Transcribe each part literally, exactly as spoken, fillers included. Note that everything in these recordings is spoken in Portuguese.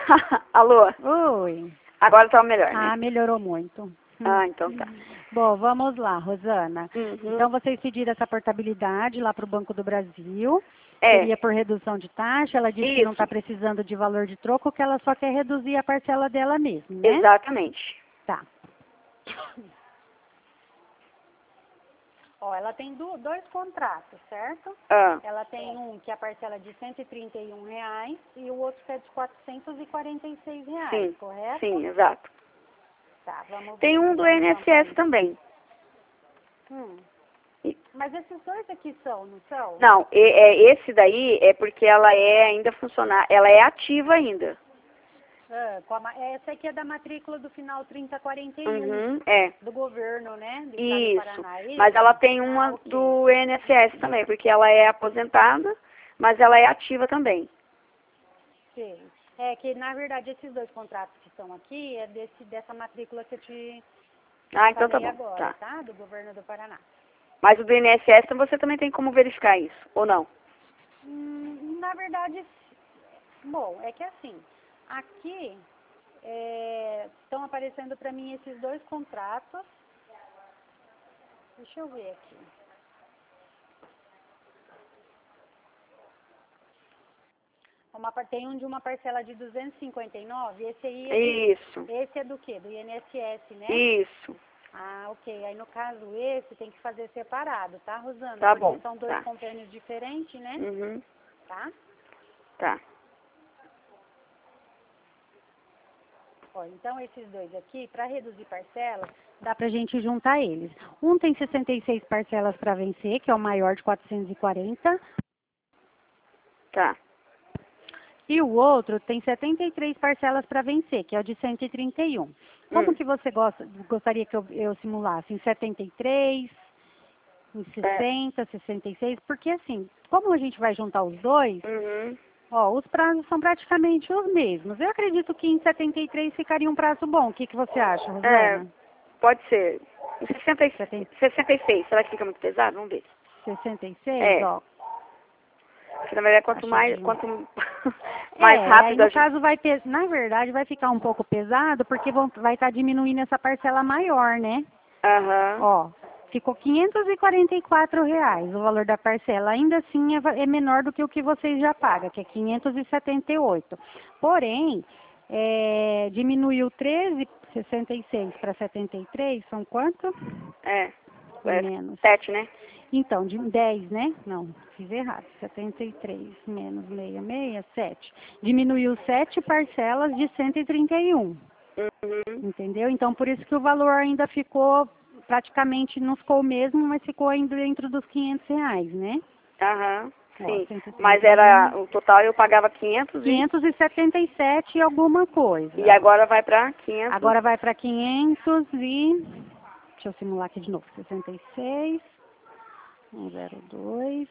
Alô? Oi. Agora tá melhor, né? Ah, melhorou muito. Ah, então tá. Bom, vamos lá, Rosana. Uhum. Então, vocês pediram essa portabilidade lá para o Banco do Brasil. É. Seria por redução de taxa. Ela disse que não está Isso. precisando de valor de troco, que ela só quer reduzir a parcela dela mesmo, né? Exatamente. Tá. Ó, ela tem do, dois contratos, certo? Ah, Ela tem um que é a parcela de cento e trinta e um reais e o outro que é de quatrocentos e quarenta e seis reais, sim. correto? Sim, exato. Tá, vamos Tem ver um aqui, do vamos I N S S juntar. também. Hum. E- Mas esses dois aqui são, não são? Não, e- é, esse daí é porque ela é ainda funcionar, ela é ativa ainda. Ah, com a ma- essa aqui é da matrícula do final trinta quarenta e um, Uhum, é. do governo, né? Do estado do Isso. Paraná. é Mas isso? ela tem Ah, uma ok. do I N S S também, porque ela é aposentada, mas ela é ativa também. Sei. É que, na verdade, esses dois contratos que estão aqui é desse, dessa matrícula que eu te Ah, então tá falei bom. agora, Tá. tá? Do governo do Paraná. Mas o do I N S S você também tem como verificar isso, ou não? Hum, na verdade, bom, é que assim, aqui estão aparecendo para mim esses dois contratos. Deixa eu ver aqui. Uma, par- tem um de uma parcela de duzentos e cinquenta e nove, esse aí é de, Isso. esse é do quê? Do I N S S, né? Isso. Ah, ok. Aí no caso esse tem que fazer separado, tá, Rosana? Tá Porque bom. são dois Tá. convênios diferentes, né? Uhum. Tá? Tá. Ó, então esses dois aqui, para reduzir parcelas, dá pra gente juntar eles. Um tem sessenta e seis parcelas para vencer, que é o maior de quatrocentos e quarenta, Tá. e o outro tem setenta e três parcelas para vencer, que é o de cento e trinta e um. Como Hum. que você gosta, gostaria que eu, eu simulasse? Em setenta e três, em É. sessenta, sessenta e seis? Porque assim, como a gente vai juntar os dois, Uhum. ó, os prazos são praticamente os mesmos. Eu acredito que em setenta e três ficaria um prazo bom. O que, que você acha, É, Rosana? pode ser. Em sessenta e seis, setenta, sessenta e seis, será que fica muito pesado? Vamos ver. sessenta e seis, É. ó. Porque na verdade quanto Taxa mais, de... quanto mais É, aí rápido a no gente. caso vai ter, na verdade vai ficar um pouco pesado porque vão, vai estar diminuindo essa parcela maior, né? Aham. Ó, ficou quinhentos e quarenta e quatro reais o valor da parcela. Ainda assim é, va- é menor do que o que vocês já pagam, que é quinhentos e setenta e oito. Porém, é, diminuiu treze, sessenta e seis para setenta e três, são quanto? É. É Menos. sete, né? Então, de dez, né? Não, fiz errado. setenta e três menos sessenta e seis, sete. Diminuiu sete parcelas de cento e trinta e um. Uhum. Entendeu? Então, por isso que o valor ainda ficou, praticamente não ficou o mesmo, mas ficou ainda dentro dos quinhentos reais, né? Aham. Ó, Sim. Mas cento e trinta e um, era o total eu pagava quinhentos e quinhentos e setenta e sete e alguma coisa. e agora vai pra quinhentos. Agora vai para quinhentos e... Deixa eu simular aqui de novo. sessenta e seis, cento e dois...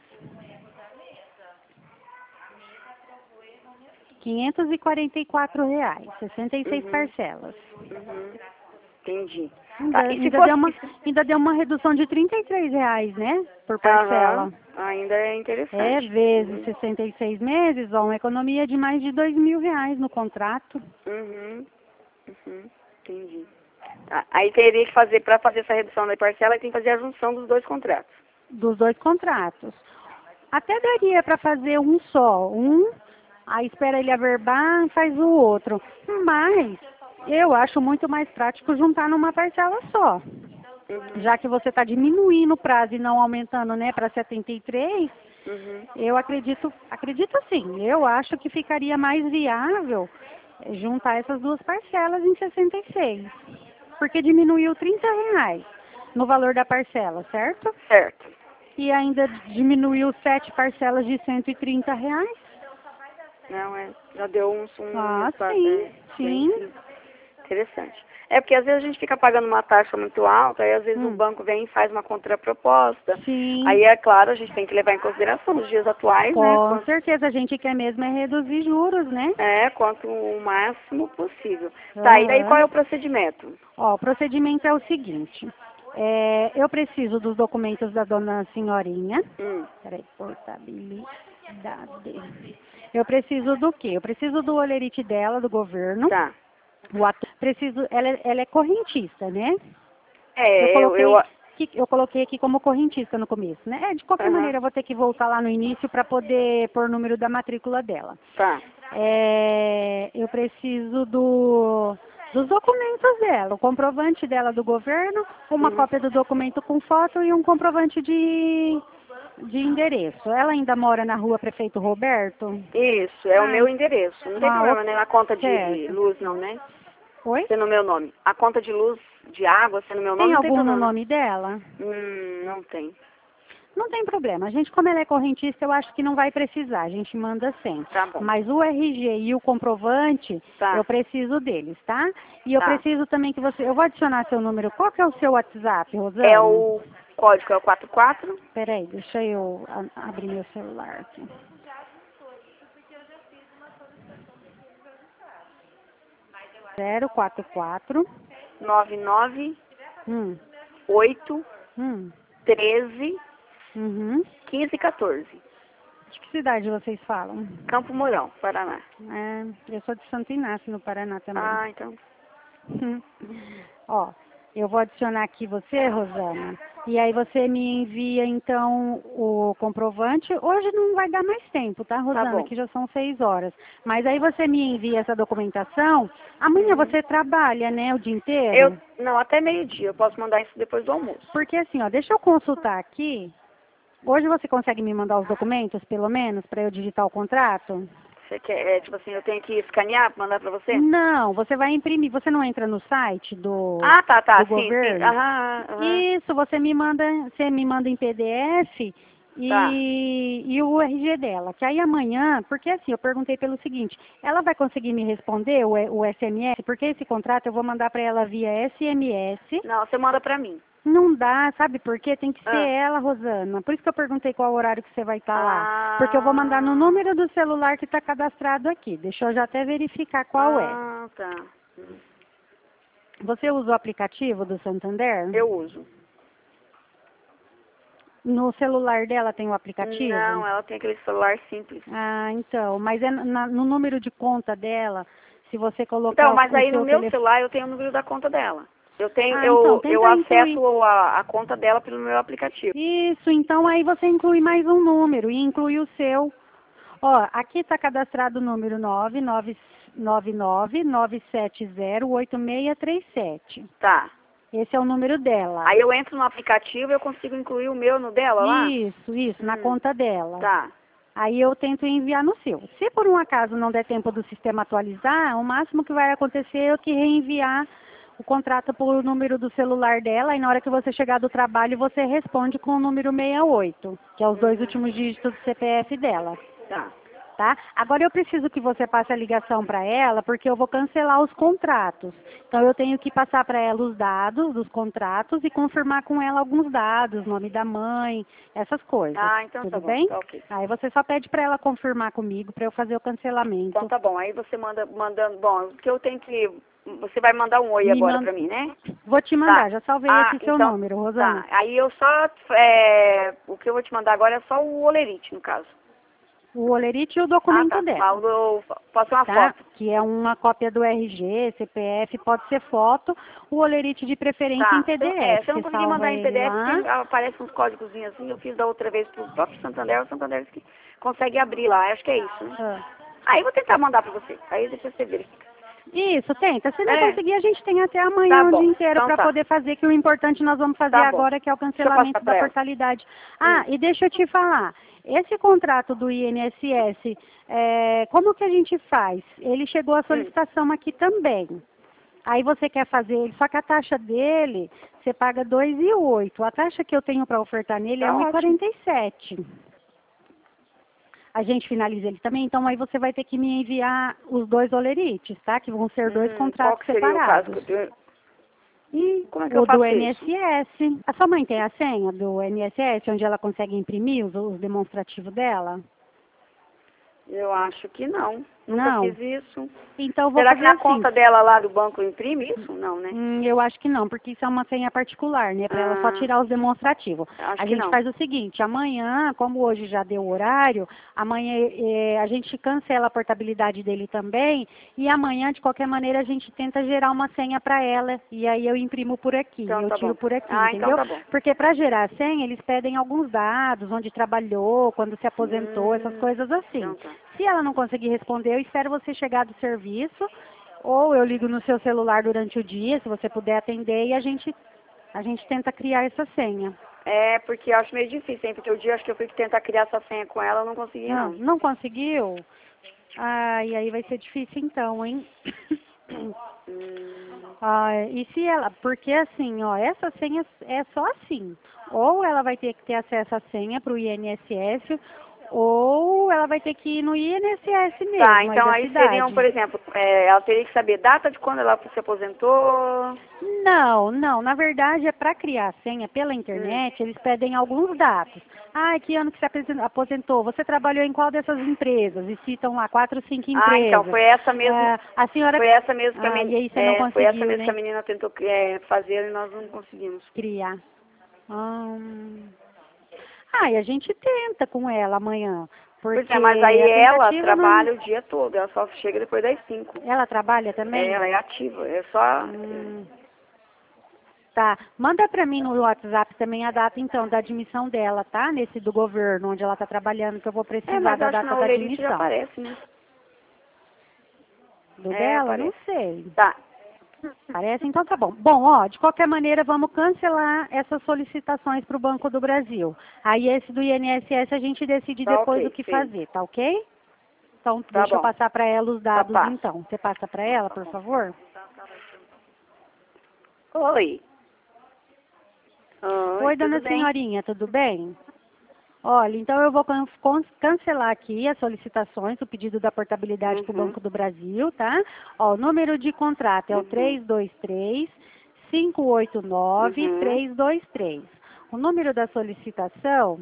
quinhentos e quarenta e quatro reais, sessenta e seis Uhum. parcelas. Uhum. Entendi. Ainda, Tá. E se ainda, deu uma, fosse. ainda deu uma redução de trinta e três reais, né? Por Aham. parcela. Ainda é É, interessante. vezes Uhum. sessenta e seis meses, ó, uma economia de mais de dois mil reais no contrato. Uhum. Uhum. Entendi. Tá. Aí teria que fazer, para fazer essa redução da parcela, tem que fazer a junção dos dois contratos. Dos dois contratos. Até daria para fazer um só. Um, aí espera ele averbar, faz o outro. Mas eu acho muito mais prático juntar numa parcela só. Uhum. Já que você está diminuindo o prazo e não aumentando, né, para setenta e três, Uhum. eu acredito, acredito sim, eu acho que ficaria mais viável eh, juntar essas duas parcelas em sessenta e seis, porque diminuiu trinta reais no valor da parcela, certo? Certo. E ainda diminuiu sete parcelas de cento e trinta reais. Não, é. Já deu um, um Ah, resultado sim, é, bem sim. sim, interessante. É porque às vezes a gente fica pagando uma taxa muito alta, aí às vezes o Hum, banco vem e faz uma contraproposta. sim. Aí é claro, a gente tem que levar em consideração os dias atuais, né? Com Quanto, certeza, a gente quer mesmo é reduzir juros, né? é, quanto o máximo possível. Tá, e daí qual Aham. é o procedimento? Ó, o procedimento é o seguinte. É, eu preciso dos documentos da dona senhorinha. Hum. Peraí, portabilidade. Eu preciso do quê? Eu preciso do olerite dela, do governo. Tá. O ato, preciso, ela, é- ela é correntista, né? É, Eu eu... coloquei, eu que- eu coloquei aqui como correntista no começo, né? É, de qualquer aham, maneira, eu vou ter que voltar lá no início para poder pôr o número da matrícula dela. tá. É, eu preciso do, dos documentos dela, o comprovante dela do governo, uma Uhum. cópia do documento com foto e um comprovante de, de endereço. Ela ainda mora na rua Prefeito Roberto? Isso, é o Ah, meu endereço. Não tem ah, problema, o- né? Na conta de certo. luz, não, né? Oi? Ser no meu nome. A conta de luz, de água, ser no meu nome, Tem não tem algum no problema. nome dela? Hum, não tem. Não tem problema. A gente, como ela é correntista, eu acho que não vai precisar. A gente manda sem. Tá bom. Mas o R G e o comprovante, Tá. eu preciso deles, tá? E eu Tá. preciso também que você... Eu vou adicionar seu número. Qual que é o seu WhatsApp, Rosana? É o código, é o quatro quatro. Peraí, deixa eu a- abrir meu celular aqui. zero quatro quatro. nove nove Hum, oito hum, treze uhum. quinze quatorze. De que cidade vocês falam? Campo Mourão, Paraná. É, eu sou de Santo Inácio, no Paraná também. Ah, então. Hum. Ó, eu vou adicionar aqui você, Rosana, e aí você me envia então o comprovante. Hoje não vai dar mais tempo, tá, Rosana? bom. Que já são seis horas. Mas aí você me envia essa documentação. Amanhã Uhum. você trabalha, né, o dia inteiro? Eu, não, até meio-dia. Eu posso mandar isso depois do almoço. Porque assim, ó, deixa eu consultar aqui. Hoje você consegue me mandar os documentos, pelo menos, para eu digitar o contrato? Você quer, é, tipo assim, eu tenho que escanear pra mandar pra você? Não, você vai imprimir. Você não entra no site do, Ah, tá, tá. do Sim, sim. governo? Aham, aham. Isso, você me manda, você me manda em P D F Tá. e, e o R G dela. Que aí amanhã, porque assim, eu perguntei pelo seguinte, ela vai conseguir me responder o, o S M S? Porque esse contrato eu vou mandar para ela via S M S. Não, você manda pra mim. Não dá, sabe por quê? Tem que ser Ah. ela, Rosana. Por isso que eu perguntei qual horário que você vai estar lá. Ah. Porque eu vou mandar no número do celular que está cadastrado aqui. Deixa eu já até verificar qual é. Ah, tá. Você usa o aplicativo do Santander? Eu uso. No celular dela tem o aplicativo? Não, ela tem aquele celular simples. Ah, então, mas é na- no número de conta dela, se você colocar Então, o, mas o aí no seu meu telefone... celular eu tenho o número da conta dela. Eu tenho, Ah, eu, então, eu tenta incluir. acesso a, a conta dela pelo meu aplicativo. Isso, então aí você inclui mais um número e inclui o seu. Ó, aqui está cadastrado o número nove nove nove nove nove sete zero oito seis três sete. Tá. Esse é o número dela. Aí eu entro no aplicativo e eu consigo incluir o meu no dela lá? Isso, isso, na Hum. conta dela. Tá. Aí eu tento enviar no seu. Se por um acaso não der tempo do sistema atualizar, o máximo que vai acontecer é eu que reenviar o contrato por número do celular dela, e na hora que você chegar do trabalho, você responde com o número sessenta e oito, que é os dois últimos dígitos do C P F dela. Tá. Tá? Agora eu preciso que você passe a ligação para ela, porque eu vou cancelar os contratos. Então eu tenho que passar para ela os dados dos contratos e confirmar com ela alguns dados, nome da mãe, essas coisas. Ah, então Tudo tá bom. bem? Tá ok. Aí você só pede para ela confirmar comigo para eu fazer o cancelamento. Então tá bom. Aí você manda, mandando, bom, porque eu tenho que, você vai mandar um oi Me agora manda- pra mim, né? Vou te mandar, Tá. já salvei Ah, aqui seu então, número, Rosana. Tá. Aí eu só, é, o que eu vou te mandar agora é só o olerite, no caso. O olerite e o documento ah, tá. dela. Mas eu posso uma Tá? foto. Que é uma cópia do R G, C P F, pode ser foto, o olerite de preferência Tá. em P D F. É, se eu não Você conseguir salva mandar em ele P D F, lá. porque aparece uns códigos assim, eu fiz da outra vez pro próprio Santander, o Santander disse que consegue abrir lá, acho que é isso, né? Ah. Aí eu vou tentar mandar pra você, aí depois você verifica. Isso, tenta. Se não É. conseguir, a gente tem até amanhã Tá o bom. dia inteiro Então para tá. poder fazer, que o importante nós vamos fazer Tá bom. agora, que é o Deixa eu cancelamento passar da pra ela. portalidade. Ah, Hum. e deixa eu te falar, esse contrato do I N S S, é, como que a gente faz? Ele chegou Hum. a solicitação aqui também. Aí você quer fazer ele, só que a taxa dele, você paga dois e oito. A taxa que eu tenho para ofertar nele é Tá um e ótimo. quarenta e sete. A gente finaliza ele também, então aí você vai ter que me enviar os dois olerites, tá? Que vão ser dois Hum, contratos qual que seria separados. o caso? que eu- E Como é que eu o faço do isso? I N S S. A sua mãe tem a senha do I N S S, onde ela consegue imprimir os, os demonstrativos dela? Eu acho que não. Nunca Não. fiz isso. Então vou Será fazer que na assim. conta dela lá do banco imprime isso? Não, né? Hum, eu acho que não, porque isso é uma senha particular, né? Para ela só Ah, tirar os demonstrativos. acho A que gente não. faz o seguinte, amanhã, como hoje já deu o horário, amanhã eh, a gente cancela a portabilidade dele também, e amanhã, de qualquer maneira, a gente tenta gerar uma senha para ela, e aí eu imprimo por aqui, Então eu tá tiro bom. por aqui, Ah, então entendeu? tá bom. Porque para gerar a senha, eles pedem alguns dados, onde trabalhou, quando se aposentou, essas Hum, coisas assim. então tá. Se ela não conseguir responder, eu espero você chegar do serviço, ou eu ligo no seu celular durante o dia, se você puder atender, e a gente, a gente tenta criar essa senha. É, porque eu acho meio difícil, hein? Porque o dia acho que eu fui tentar criar essa senha com ela, eu não consegui, Não, não. não conseguiu? Ah, e aí vai ser difícil então, hein? Hum, Ah, e se ela, porque assim, ó, essa senha é só assim. Ou ela vai ter que ter acesso à senha para o I N S S, ou ela vai ter que ir no I N S S mesmo, tá, aí então da aí seriam, cidade. por exemplo, é, ela teria que saber data de quando ela se aposentou. Não, não. Na verdade, é para criar a senha pela Hum. internet, eles pedem alguns dados. Ah, que ano que você apesen- aposentou? Você trabalhou em qual dessas empresas? E citam lá quatro, cinco Ah, então, empresas. foi essa mesmo, É, a senhora... foi essa mesmo que a Ah, e menina, aí você não é, foi essa conseguiu, mesmo que a né? menina tentou é, fazer e nós não conseguimos. Criar. Hum... Ah, e a gente tenta com ela amanhã. Pois Porque é, mas aí a ela tentativa não... trabalha o dia todo, ela só chega depois das cinco. Ela trabalha É, também? ela é ativa, é só... Hum... Tá, manda para mim no WhatsApp também a data, então, da admissão dela, tá? Nesse do governo, onde ela está trabalhando, que eu vou É, precisar mas eu da acho que data na da Olerite já admissão. aparece, né? Do É, dela? Não aparece. sei. Tá, Parece? Então tá bom. Bom, ó, de qualquer maneira, vamos cancelar essas solicitações para o Banco do Brasil. Aí esse do I N S S a gente decide tá depois o ok, que feito. fazer, tá ok? Então, Tá deixa eu bom, passar para ela os tá dados, passo. então. Você passa para ela, por favor? Oi. Oi, Oi, tudo dona bem? senhorinha, tudo bem? Olha, então eu vou can- con- cancelar aqui as solicitações, o pedido da portabilidade para o Uhum, Banco do Brasil, tá? Ó, o número de contrato é o uhum, três dois três, cinco oito nove, uhum, três dois três. O número da solicitação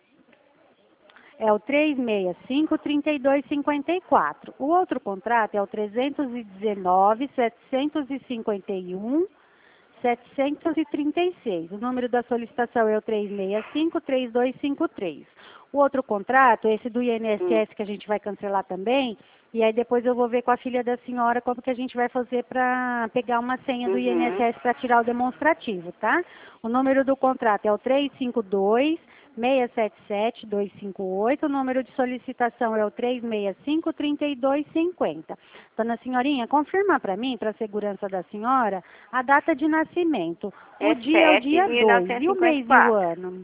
é o três seis cinco, três dois cinco quatro. O outro contrato é o trezentos e dezenove, setecentos e cinquenta e um, setecentos e trinta e seis. O número da solicitação é o três seis cinco, três dois cinco três. O outro contrato, esse do I N S S, que a gente vai cancelar também, e aí depois eu vou ver com a filha da senhora como que a gente vai fazer para pegar uma senha do uhum. I N S S para tirar o demonstrativo, tá? O número do contrato é o três cinco dois, seis sete sete, dois cinco oito. O número de solicitação é o três seis cinco, três dois cinco zero. Dona senhorinha, confirma para mim, para a segurança da senhora, a data de nascimento. O É dia é o sete de dia mil dois novecentos e e o cinquenta e mês e o quatro. ano?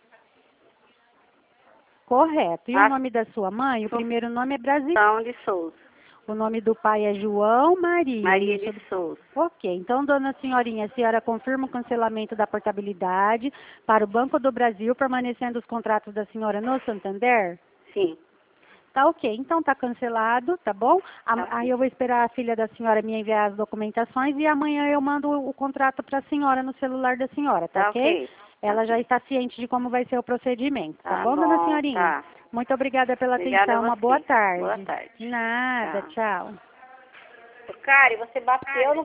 Correto. E o A nome da sua mãe? O primeiro nome é brasileiro. Assunção de Souza. O nome do pai é João Maria. Maria de Isso. Souza. Ok. Então, dona senhorinha, a senhora confirma o cancelamento da portabilidade para o Banco do Brasil, permanecendo os contratos da senhora no Santander? Sim, Tá ok. Então tá cancelado, tá bom? A- tá Aí sim. eu vou esperar a filha da senhora me enviar as documentações e amanhã eu mando o o contrato para a senhora no celular da senhora, tá Tá ok? ok. Tá Ela já sim. está ciente de como vai ser o procedimento, tá Tá bom, dona bom, senhorinha? tá. Muito obrigada pela Obrigada a atenção. Uma boa você. Boa tarde. tarde. Nada, Tchau. tchau. Ô, Cari, você bateu no